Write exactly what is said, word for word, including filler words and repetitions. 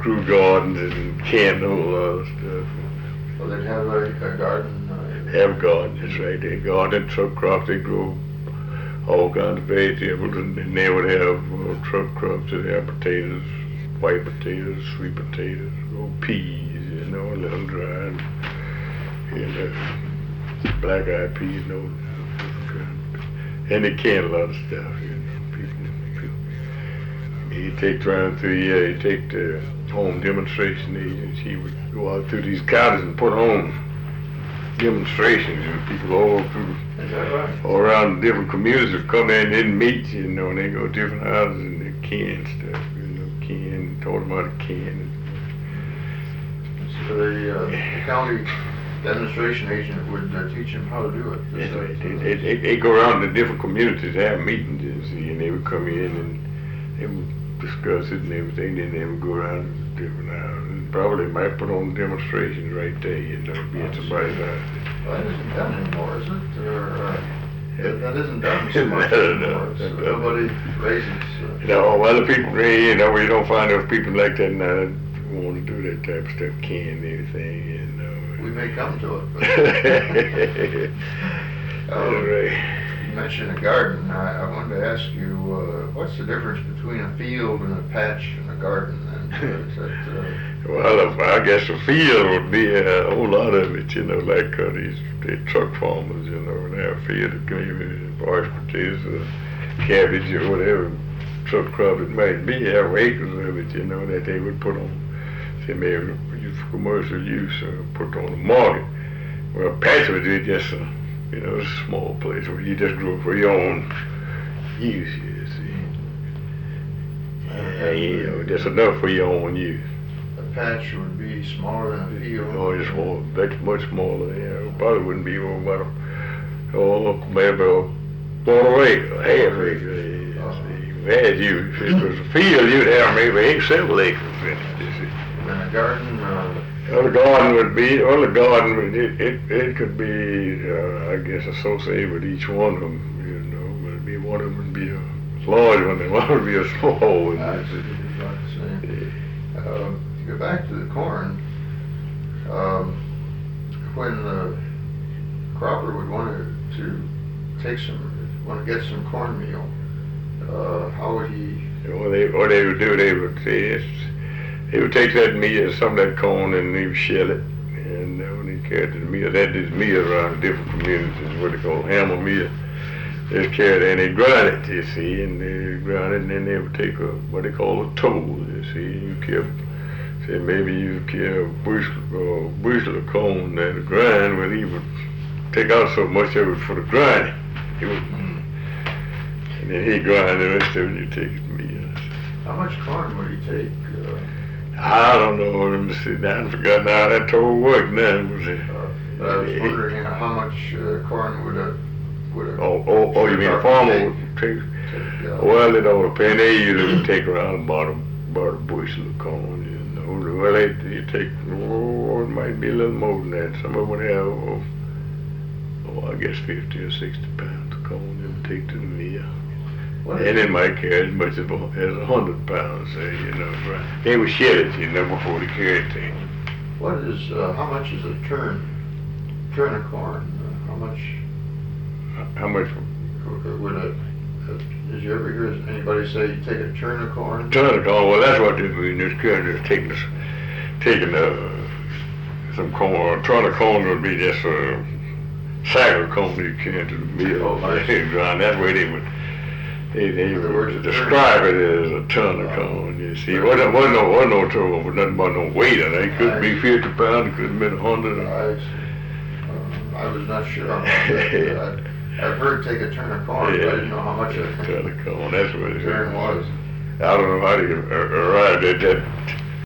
screw gardens and canned a whole lot of stuff. Well, they'd have a, a garden. Uh, have gardens, that's right. They garden, truck crops, they grow all kinds of vegetables, and then they would have uh, truck crops. They'd have potatoes, white potatoes, sweet potatoes, or peas, you know, let them dry, and, and uh, black-eyed peas, you know, and they can a lot of stuff, you know. People, people. You take around through the year, you take the home demonstration agents, he would go out through these counties and put on demonstrations, and people all through, Is that right? all around different communities would come in and meet, you know, and they go to different houses and they can stuff, you know, can, taught them how to can. So the, uh, the county demonstration agent would uh, teach them how to do it. That's right. They, they, they, they go around to different communities, have meetings, you see, and they would come in and they would discuss it and everything, then they would go around to different houses. Probably might put on demonstrations right there, you know, be at somebody's house. Well, that isn't done anymore, is it? Or, uh, that, that isn't done so much No, no, anymore. So no, no. nobody raises. Uh, You know, other people, you know, you don't find those people like that now who want to do that type of stuff, can anything, you know. we may come to it. But, All uh, right. you mentioned a garden. I, I wanted to ask you, uh, what's the difference between a field and a patch and a garden? And uh, is that, uh, Well, I guess the field would be a whole lot of it, you know, like uh, these, these truck farmers, you know, they have a field of maybe large potatoes or cabbage or whatever truck crop it might be, have acres of it, you know, that they would put on, say maybe use for commercial use or put on the market. Well, patch would be just a, you know, a small place where you just grow for your own use, you see. Yeah, you know, just enough for your own use. patch would be smaller than a field? Oh, it's more, that's much smaller, yeah. Probably wouldn't be more about a, oh, maybe a quarter acre, half acre. As you, if it was a field, you'd have maybe eight, several acres in it, you see. And a garden, uh, Well, the garden would be, well, the garden, would- it, it, it could be, uh, I guess, associated with each one of them, you know, but it'd be, one of them would be a large one, and one would be a small one. I you see, see. it's about the same. Uh, to go back to the corn, um, when the cropper would want to, to take some, want to get some cornmeal, uh, how would he? What they, what they would do, they would say, they would take that meal, some of that corn, and they would shell it, and uh, when they carried the meal, that is meal around different communities, what they call hammer meal. They carried it and they grind it, you see, and they grind it, and then they would take a, what they call a toll, you see, you kept, say maybe you carry a bushel, uh, bushel of corn that would grind, well, he would take out so much of it for the grinding. He would, and then he'd grind the rest of it, and you take his meal. How much corn would he take? Uh, I don't know, let me see, now I forgot how that toll worked now, was it? uh, but I was wondering, you know, how much uh, corn would a would a Oh, oh, oh, you mean a farmer would take, take, uh, well, it all depends, they usually would take around about a, about a bushel of corn, you know. Well, they, you take, oh, it might be a little more than that, some of them would have, oh, oh I guess fifty or sixty pounds of corn they would take to the mill. what And is, it might carry as much as a, as a hundred pounds, say, you know, right? They would shed it, you know, before they carried it. what is, uh, how much is a turn, turn of corn? Uh, how much How much? would a, uh, did you ever hear anybody say you take a turn of corn? Ton of corn. Well, that's what they mean. This carrying is taking this, taking uh, some corn. A ton of corn would be just a sack of corn you carry to the mill. Oh, I see. Grind. That's where they would. They, they In other would words, a describe it as a ton of Oh. corn. You see, wasn't wasn't no wasn't no trouble with nothing but no weight. And it could be fifty pounds. It could have been a hundred. I, um, I was not sure on that. Uh, I've heard take a turn of corn, but I didn't know how much a ton of corn. That's what it turn was. I don't know how they arrived at that